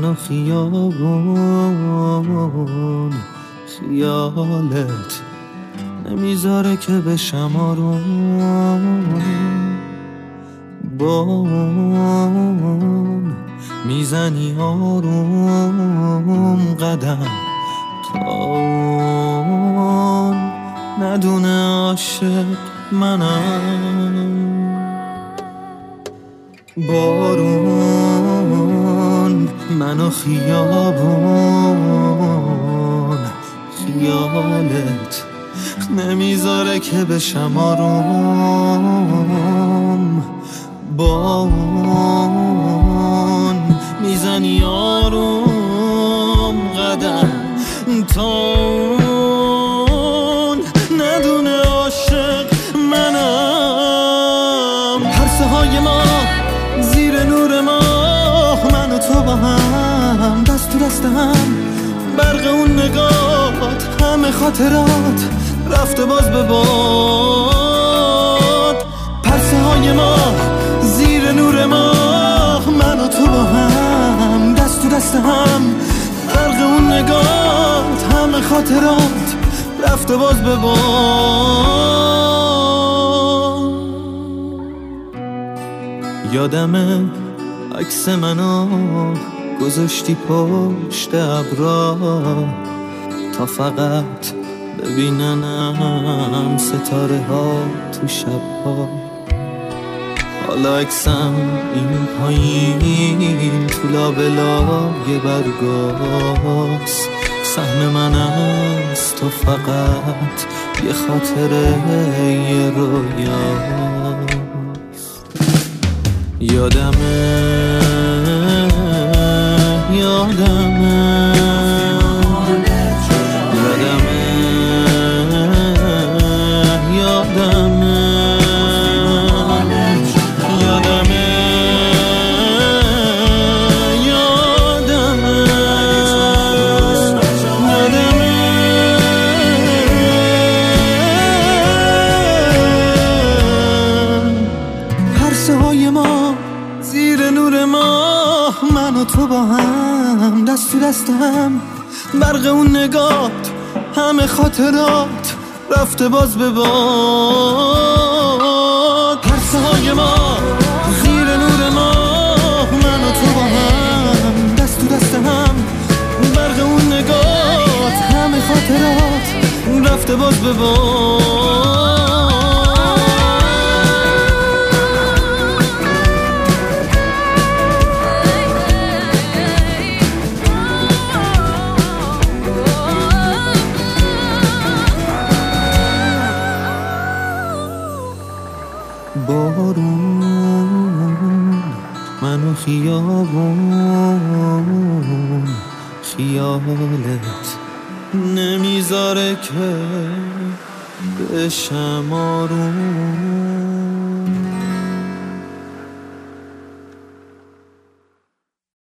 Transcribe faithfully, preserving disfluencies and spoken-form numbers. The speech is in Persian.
من و خیابون خیالت نمیذاره که بشم آروم. بارون میزنی آروم قدم تا اون ندونه عاشق منم. بارون منو خیابون خیالت نمیذاره که بشم آروم. بارون میزنی آروم قدم تا اون ندونه عاشق منم. پرسه های ما زیر نور ماه، من و تو با هم دست تو دست هم، برق اون نگات همه خاطرات رفته باز به باد. پرسه های ما زیر نور ماه، من و تو با هم دست تو دست هم، برق اون نگات همه خاطرات رفته باز به باد. یادمه عکس منو گذاشتی پشت ابرا تا فقط ببیننم ستاره ها تو شب‌ها. حالا عکسم این پایین تو لابلای برگاست، سهم من است تو فقط یه خاطره یه رویاست. یادمه یادمه تو با هم دست تو دست هم، برق اون نگات همه خاطرات رفته باز به باد. پرسه های ما زیر نور ماه، من و تو با هم دست تو دست هم، برق اون نگات همه خاطرات رفته باز به باد. بارون منو خیابون خیالت نمیذاره که بشم آروم.